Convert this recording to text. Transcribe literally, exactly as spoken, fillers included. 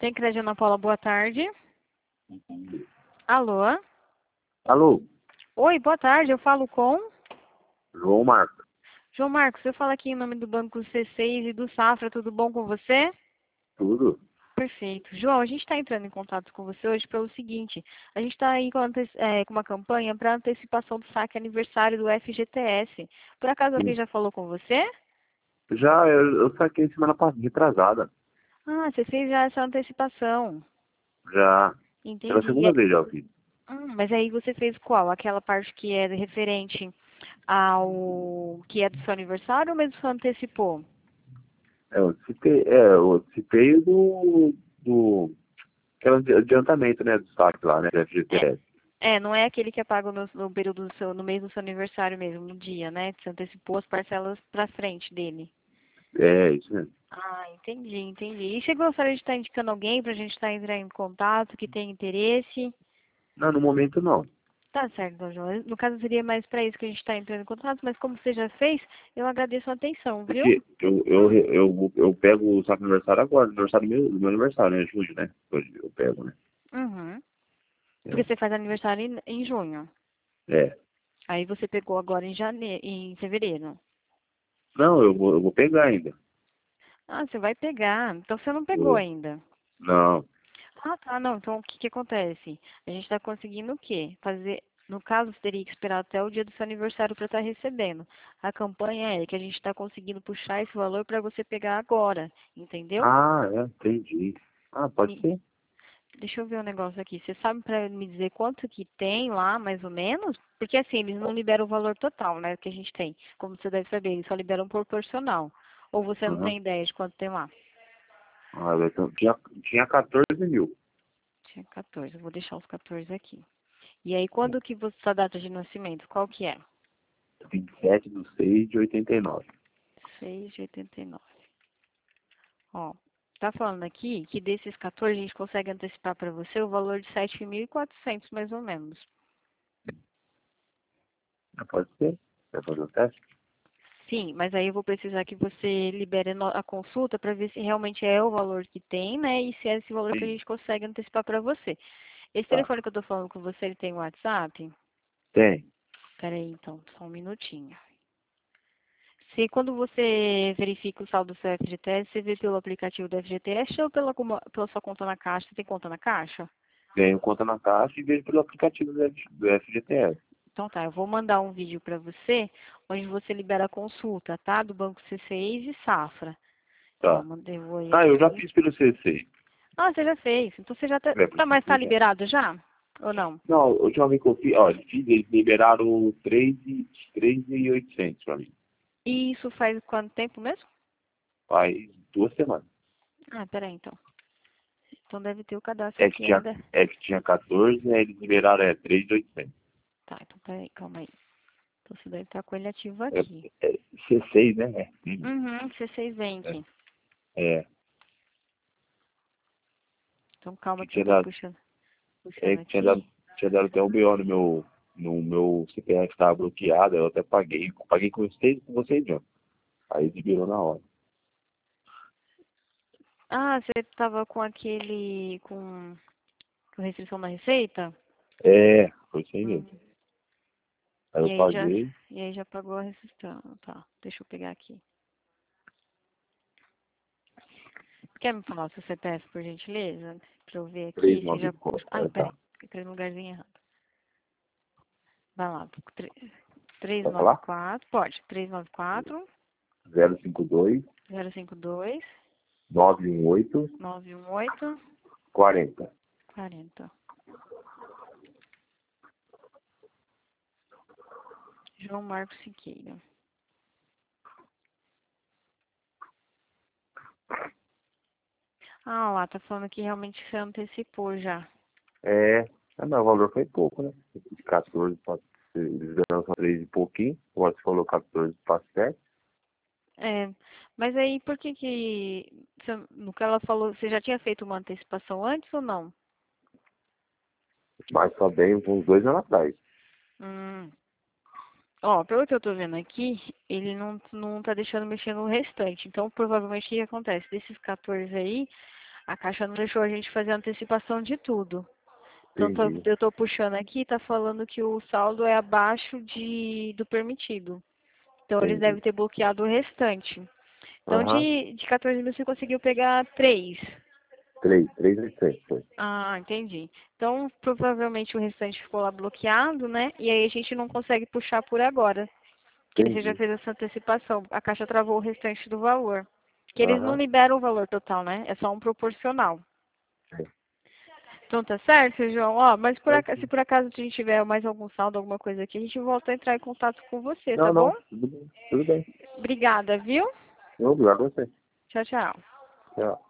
Tem crédito, Ana Paula, boa tarde. Alô? Alô, Oi, boa tarde, eu falo com... João Marcos. João Marcos, eu falo aqui em nome do Banco C seis e do Safra, tudo bom com você? Tudo? Perfeito. João, a gente está entrando em contato com você hoje pelo seguinte, a gente está aí com, ante- é, com uma campanha para antecipação do saque aniversário do F G T S. Por acaso alguém Sim. já falou com você? Já, eu, eu saquei semana passada, retrasada. Ah, você fez já essa antecipação. Já, pela Entendi. E segunda aí- vez já eu fiz. Hum, mas aí você fez qual? Aquela parte que é referente ao que é do seu aniversário ou mesmo você antecipou? É, eu citei, é, eu citei do, do, aquele adi- adiantamento, né, do saque lá, né, do F G T S. É, não é aquele que é pago no, no período do seu, no mês do seu aniversário mesmo, no dia, né? Você antecipou as parcelas pra frente dele. É, isso mesmo. Ah, entendi, entendi. E você gostaria de estar indicando alguém pra gente estar entrando em contato, que tem interesse? Não, no momento não. Tá certo, então, João. No caso, seria mais pra isso que a gente está entrando em contato, mas como você já fez, eu agradeço a atenção, viu? Porque eu, eu, Hum. eu, eu pego o saque do aniversário agora, aniversário do meu, do meu aniversário, né, julho, né, hoje eu pego, né. Uhum. Porque É, você faz aniversário em, em junho. é. Aí você pegou agora em janeiro, em fevereiro. Não, eu vou, eu vou pegar ainda. Ah, você vai pegar. Então você não pegou Vou. ainda. Não. Ah, tá, não. Então o que que acontece? A gente está conseguindo o quê? Fazer. No caso, você teria que esperar até o dia do seu aniversário para estar recebendo. A campanha é que a gente está conseguindo puxar esse valor para você pegar agora, entendeu? Ah, é, entendi. Ah, pode E ser. deixa eu ver um negócio aqui. Você sabe para me dizer quanto que tem lá, mais ou menos? Porque assim, eles não liberam o valor total, né, que a gente tem. Como você deve saber, eles só liberam proporcional. Ou você não Aham. tem ideia de quanto tem lá? Ah, então, tinha, tinha quatorze mil. Tinha quatorze. Eu vou deixar os quatorze aqui. E aí, quando que você, sua data de nascimento? Qual que é? vinte e sete de seis de oitenta e nove. seis de oitenta e nove. Ó, tá falando aqui que desses quatorze a gente consegue antecipar para você o valor de sete mil e quatrocentos mais ou menos. Ah, pode ser. Vai fazer o teste? Sim, mas aí eu vou precisar que você libere no- a consulta para ver se realmente é o valor que tem, né? E se é esse valor que a Sim. gente consegue antecipar para você. Esse Tá. telefone que eu tô falando com você, ele tem WhatsApp? Tem. Pera aí, então, só um minutinho. Se quando você verifica o saldo do seu F G T S, você vê pelo aplicativo do F G T S ou pela, como- pela sua conta na Caixa? Você tem conta na Caixa? Tenho conta na caixa e vejo pelo aplicativo do F- do F G T S. Então tá, eu vou mandar um vídeo para você, onde você libera a consulta, tá? Do Banco C seis e Safra. Ó, Tá. mandei vou aí Ah, eu já aqui. fiz pelo C C. Ah, você já fez. Então você já tá, É, pro tá, mas tá C C já. liberado já? Ou não? Não, a última vez que eu fiz, ó, eles fiz, eles liberaram três e três e oitocentos pra mim. E isso faz quanto tempo mesmo? Faz duas semanas. Ah, peraí então. Então deve ter o cadastro É que aqui tinha, ainda. é que tinha quatorze, aí eles liberaram é, três e oitocentos. Tá, então peraí, calma aí. Então você deve estar com ele ativo É, aqui. é C seis, né? É. Sim. Uhum, C seis É. Bank. É. Então calma Que que eu tinha tô dado, puxando, é, puxando que tinha dado, aqui. tinha dado até um B O no meu, no meu C P F estava bloqueado, eu até paguei, paguei com vocês, com vocês, John. Aí liberou na hora. Ah, você tava com aquele, com, com restrição na receita? É, foi isso aí Hum. mesmo. Aí E eu aí já, paguei, e aí já pagou a restrição. Tá, deixa eu pegar aqui. Quer me falar o seu C P F, por gentileza? Pra eu ver aqui se já... Ah, trezentos e noventa e quatro. peraí, Tá. cliquei no lugarzinho errado. Vai lá, Pode falar? trezentos e noventa e quatro, pode, trezentos e noventa e quatro, zero cinco dois, zero cinco dois, nove um oito, nove um oito, quarenta. quarenta. João Marcos Siqueira. Ah, lá, tá falando que realmente você antecipou já. É, ah, não, o valor foi pouco, né? De quatorze para eles deram só três e pouquinho, agora você falou quatorze para sete, É, mas aí por que que, você- no que ela falou, você já tinha feito uma antecipação antes ou não? mas só bem uns dois anos atrás. Hum. Ó, pelo que eu tô vendo aqui, ele não, não tá deixando mexer no restante. Então, provavelmente, o que acontece? Desses quatorze aí, A Caixa não deixou a gente fazer antecipação de tudo. Então, tô- Entendi. eu estou puxando aqui, está falando que o saldo é abaixo de, do permitido. Então, eles Entendi. devem ter bloqueado o restante. Então, Aham. de, de quatorze mil, você conseguiu pegar três. Três, três e seis, foi. Ah, entendi. Então, provavelmente o restante ficou lá bloqueado, né? E aí a gente não consegue puxar por agora. Porque você já Entendi. fez essa antecipação. A Caixa travou o restante do valor. Que eles não Aham. liberam o valor total, né? É só um proporcional. É. Então tá certo, João? Ó, mas por aca- se Certo. por acaso a gente tiver mais algum saldo, alguma coisa aqui, a gente volta a entrar em contato com você, tá Não, bom? não. Tudo bem. Tudo bem. Obrigada, viu? Obrigado a você. Tchau, tchau. Tchau.